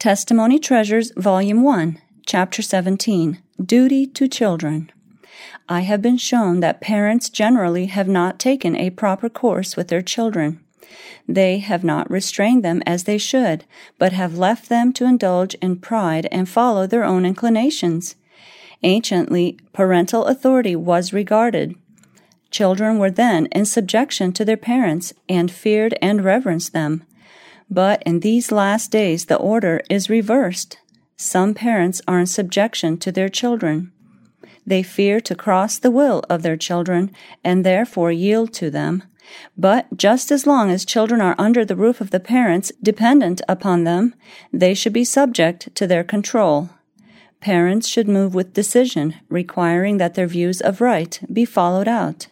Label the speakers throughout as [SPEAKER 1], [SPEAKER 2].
[SPEAKER 1] Testimony Treasures, Volume 1, Chapter 17, Duty to Children. I have been shown that parents generally have not taken a proper course with their children. They have not restrained them as they should, but have left them to indulge in pride and follow their own inclinations. Anciently, parental authority was regarded. Children were then in subjection to their parents and feared and reverenced them. But in these last days the order is reversed. Some parents are in subjection to their children. They fear to cross the will of their children and therefore yield to them. But just as long as children are under the roof of the parents, dependent upon them, they should be subject to their control. Parents should move with decision, requiring that their views of right be followed out.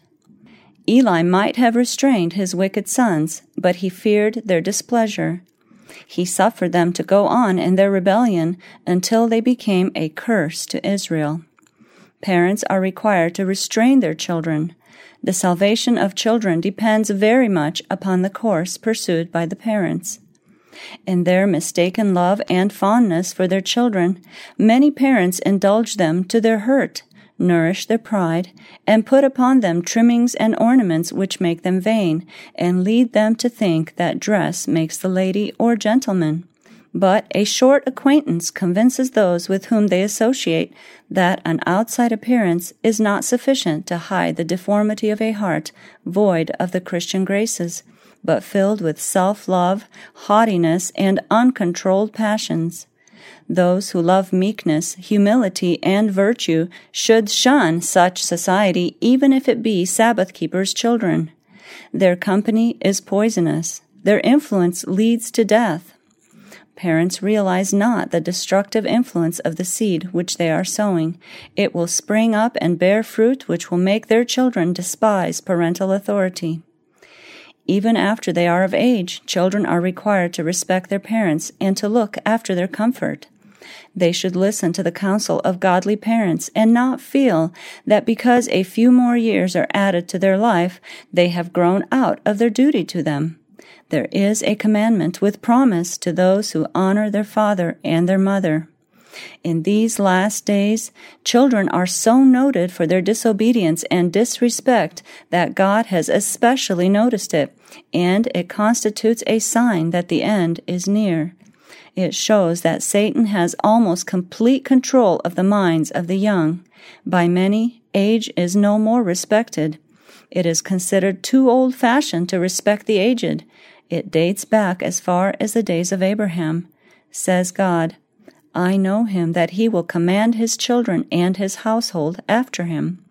[SPEAKER 1] Eli might have restrained his wicked sons, but he feared their displeasure. He suffered them to go on in their rebellion until they became a curse to Israel. Parents are required to restrain their children. The salvation of children depends very much upon the course pursued by the parents. In their mistaken love and fondness for their children, many parents indulge them to their hurt, nourish their pride, and put upon them trimmings and ornaments which make them vain, and lead them to think that dress makes the lady or gentleman. But a short acquaintance convinces those with whom they associate that an outside appearance is not sufficient to hide the deformity of a heart void of the Christian graces, but filled with self-love, haughtiness, and uncontrolled passions. Those who love meekness, humility, and virtue should shun such society, even if it be Sabbath-keepers' children. Their company is poisonous. Their influence leads to death. Parents realize not the destructive influence of the seed which they are sowing. It will spring up and bear fruit which will make their children despise parental authority. Even after they are of age, children are required to respect their parents and to look after their comfort. They should listen to the counsel of godly parents and not feel that because a few more years are added to their life, they have grown out of their duty to them. There is a commandment with promise to those who honor their father and their mother. In these last days, children are so noted for their disobedience and disrespect that God has especially noticed it, and it constitutes a sign that the end is near. It shows that Satan has almost complete control of the minds of the young. By many, age is no more respected. It is considered too old-fashioned to respect the aged. It dates back as far as the days of Abraham. Says God, I know him that he will command his children and his household after him.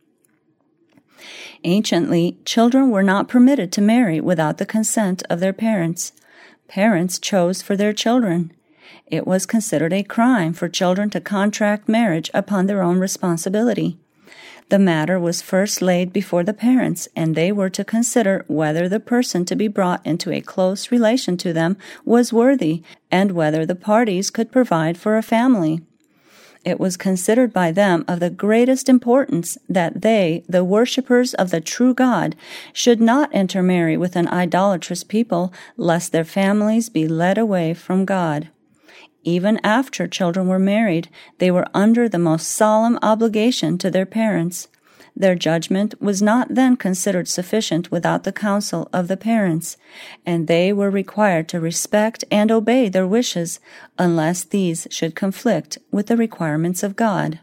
[SPEAKER 1] Anciently, children were not permitted to marry without the consent of their parents. Parents chose for their children. It was considered a crime for children to contract marriage upon their own responsibility. The matter was first laid before the parents, and they were to consider whether the person to be brought into a close relation to them was worthy, and whether the parties could provide for a family. It was considered by them of the greatest importance that they, the worshippers of the true God, should not intermarry with an idolatrous people, lest their families be led away from God. Even after children were married, they were under the most solemn obligation to their parents. Their judgment was not then considered sufficient without the counsel of the parents, and they were required to respect and obey their wishes, unless these should conflict with the requirements of God.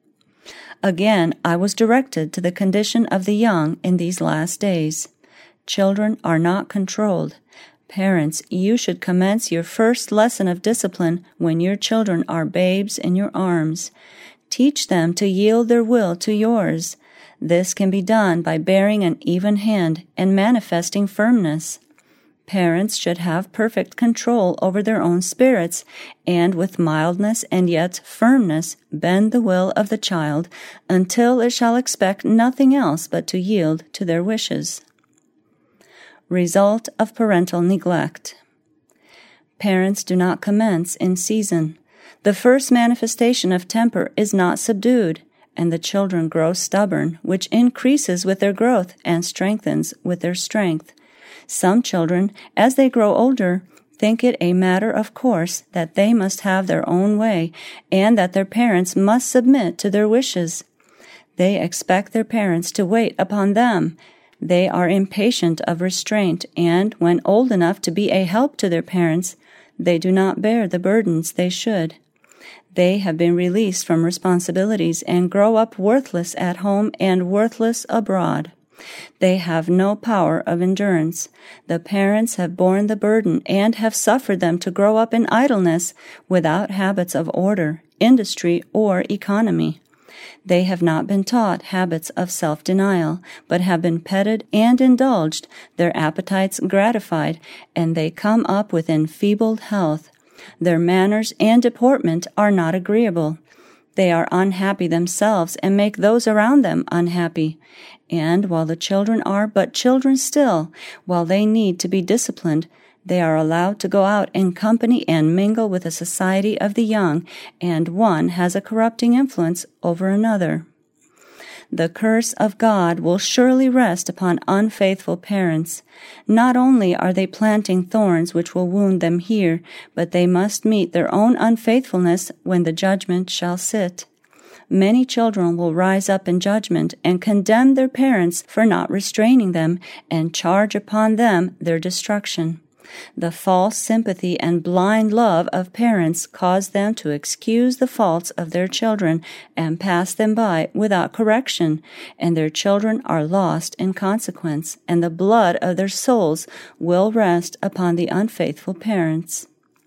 [SPEAKER 1] Again, I was directed to the condition of the young in these last days. Children are not controlled. Parents, you should commence your first lesson of discipline when your children are babes in your arms. Teach them to yield their will to yours. This can be done by bearing an even hand and manifesting firmness. Parents should have perfect control over their own spirits, and with mildness and yet firmness bend the will of the child until it shall expect nothing else but to yield to their wishes. Result of parental neglect. Parents do not commence in season. The first manifestation of temper is not subdued, and the children grow stubborn, which increases with their growth and strengthens with their strength. Some children, as they grow older, think it a matter of course that they must have their own way and that their parents must submit to their wishes. They expect their parents to wait upon them. They are impatient of restraint, and when old enough to be a help to their parents, they do not bear the burdens they should. They have been released from responsibilities and grow up worthless at home and worthless abroad. They have no power of endurance. The parents have borne the burden and have suffered them to grow up in idleness without habits of order, industry, or economy. They have not been taught habits of self-denial, but have been petted and indulged, their appetites gratified, and they come up with enfeebled health. Their manners and deportment are not agreeable. They are unhappy themselves and make those around them unhappy. And while the children are but children still, while they need to be disciplined, they are allowed to go out in company and mingle with the society of the young, and one has a corrupting influence over another. The curse of God will surely rest upon unfaithful parents. Not only are they planting thorns which will wound them here, but they must meet their own unfaithfulness when the judgment shall sit. Many children will rise up in judgment and condemn their parents for not restraining them, and charge upon them their destruction. The false sympathy and blind love of parents cause them to excuse the faults of their children and pass them by without correction, and their children are lost in consequence, and the blood of their souls will rest upon the unfaithful parents.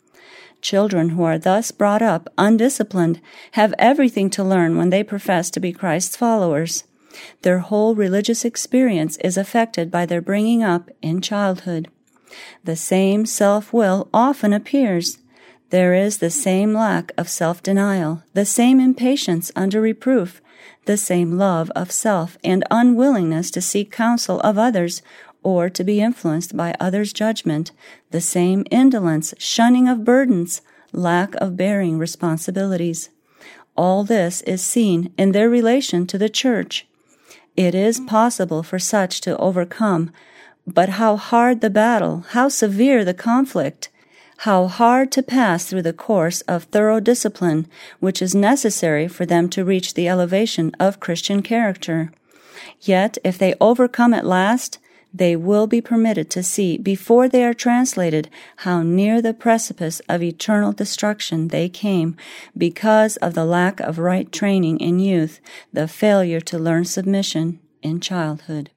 [SPEAKER 1] Children who are thus brought up undisciplined have everything to learn when they profess to be Christ's followers. Their whole religious experience is affected by their bringing up in childhood. The same self-will often appears. There is the same lack of self-denial, the same impatience under reproof, the same love of self and unwillingness to seek counsel of others or to be influenced by others' judgment, the same indolence, shunning of burdens, lack of bearing responsibilities. All this is seen in their relation to the church. It is possible for such to overcome, but how hard the battle, how severe the conflict, how hard to pass through the course of thorough discipline which is necessary for them to reach the elevation of Christian character. Yet, if they overcome at last, they will be permitted to see before they are translated how near the precipice of eternal destruction they came because of the lack of right training in youth, the failure to learn submission in childhood.